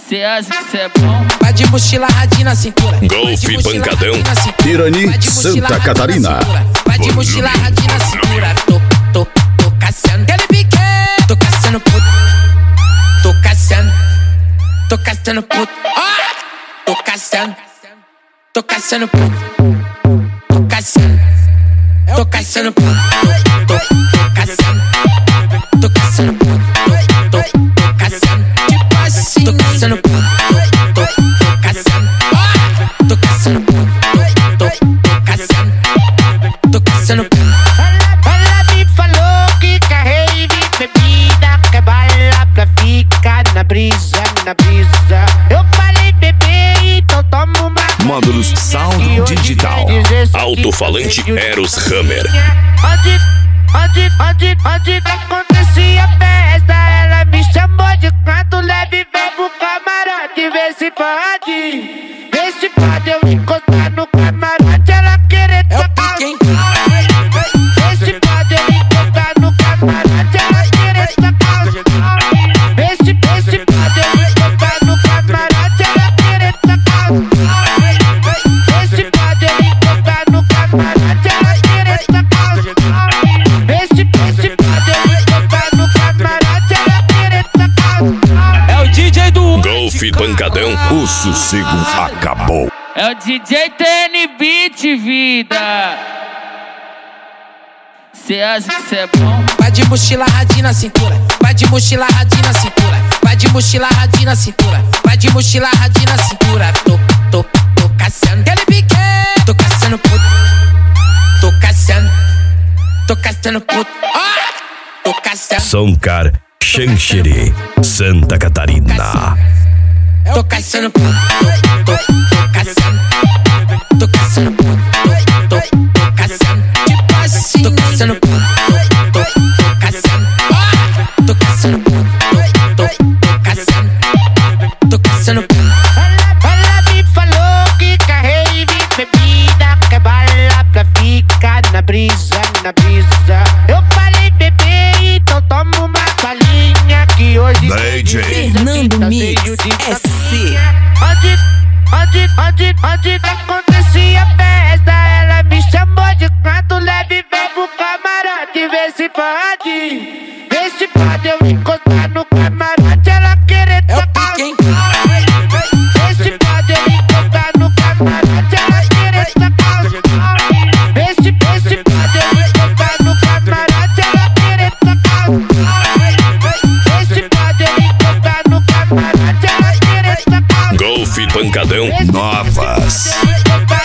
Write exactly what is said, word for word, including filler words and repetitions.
Cê acha que cê é bom? Vai de mochila radinha na cintura. Golfe Pancadão. Irani, Santa Catarina. Vai de mochila radinha na cintura. Tô, tô, tô caçando. Aquele pique. Tô caçando puto. Tô caçando. Tô caçando puto. Ah! Tô caçando. Tô caçando puto. Tô caçando. Tô caçando puto. Tô, tô caçando. Tô caçando puto. Tô, tô caçando. Tipo assim. Tô caçando puto. Tô, tô caçando. Ah! Tô caçando puto. Tô, tô caçando. Tô caçando puto. Ela me falou que carrei bebida, que bala pra ficar na brisa, na brisa. Eu falei bebê, então toma uma. Módulos Sound Digital. Alto-falante Eros Hammer. Onde, onde, onde, onde acontecia a festa, ela me chamou de canto leve, vem pro camarote, vê se pode. Vê se pode eu encostar no camarote, ela querer tocar. Vê se pode eu encostar no camarote, ela querer tocar. Vê se, vê se pode eu encostar no camarote, ela querer tocar. Vê se pode eu encostar no camarote, ela querer tocar. Vê se, vê se pode eu encostar no camarote, ela querer tocar. É o D J do Golfe Pancadão. O sossego acabou. É o D J T N Beat, vida. Cê acha que cê é bom? Vai de mochila radinha na cintura. Vai de mochila radinha na cintura. Vai de mochila radinha na cintura. Vai de mochila radinha na cintura. Tô, tô, tô caçando. Aquele pique. Tô caçando puto. Tô caçando. Tô caçando puto. Ah! Tô caçando. Soncar Xanxerê, Santa Catarina. Tô caçando puto. Tô, tô, tô caçando. Tô caçando puto. Tô, tô, tô caçando. Tipo assim. Tô caçando puto. Tô, tô caçando. Ah! Tô caçando puto. Tô, tô caçando. Tô caçando puto. Ela, ela me falou que carrei bebida, que bala pra ficar na brisa, na brisa. Eu falei bebê, então toma uma balinha que hoje D J Fernando Mix S C. Onde, onde, onde, onde acontecia a festa, ela me chamou de canto leve, vem pro camarote, vê se pode. Vê se pode eu encostar no camarote, ela querer É o tocar. pique, hein? Vê se pode eu encostar no camarote, ela querer tocar. Vê se, vê se pode eu encostar no camarote, ela querer tocar. Vê se pode eu encostar no camarote, ela querer tocar. Golfe Pancadão. Novas. Vê se